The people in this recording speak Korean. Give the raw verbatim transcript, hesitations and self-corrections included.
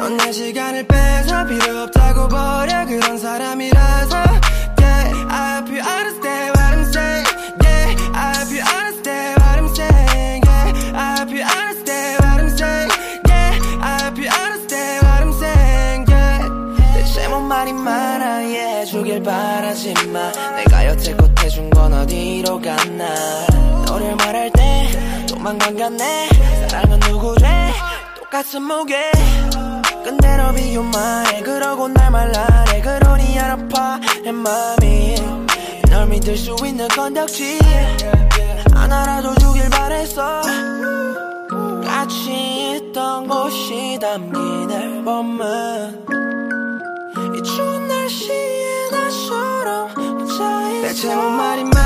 넌 내 시간을 뺏어 필요 없다고 버려 그런 사람이라서 Yeah, I hope you understand what I'm saying Yeah, I hope you understand what I'm saying Yeah, I hope you understand what I'm saying Yeah, I hope you understand what I'm saying Yeah 대체 뭔 말이 많아 yeah 주길 바라지마 내가 여태 겉해준 건 어디로 갔나 너를 말할 때 도망간 같네 사랑은 누구래 똑같은 무게 근데 너 비웃만해 그러고 날 말라내 그러니 안 아파 내 맘이 널 믿을 수 있는 건덕지 안 알아줘주길 바랬어 같이 있던 곳이 담긴 앨범은 이 추운 날씨에 나처럼 혼자 있어 대체 뭔 말이